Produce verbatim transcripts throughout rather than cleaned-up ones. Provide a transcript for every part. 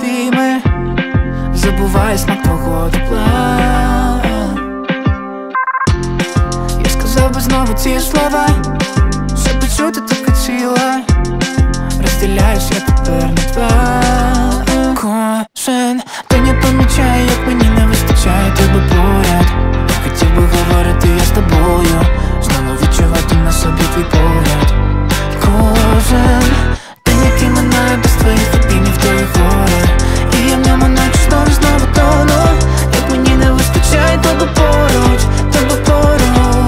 обійми, забуває смак твого тепла. Я сказав би знову ці слова, щоб почути таке ціле. Розділяюсь я тепер на два. Кожен день я помічаю, як мені не вистачає тебе поряд. Хотів би говорити я з тобою, знову відчувати на собі твій погляд. Кожен день, який минає без твоїх обіймів, то є горе. І я в ньому наче знову знову тону, як мені не вистачає тебе поруч, тебе поруч.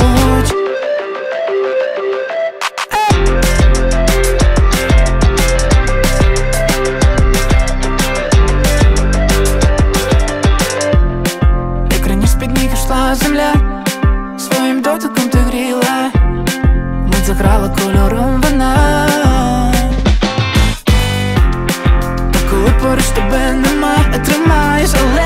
Як раніше під ніг йшла земля, своїм дотиком ти гріла, мить заграла кольором вина. Та коли поруч тебе нема, тримаєш, але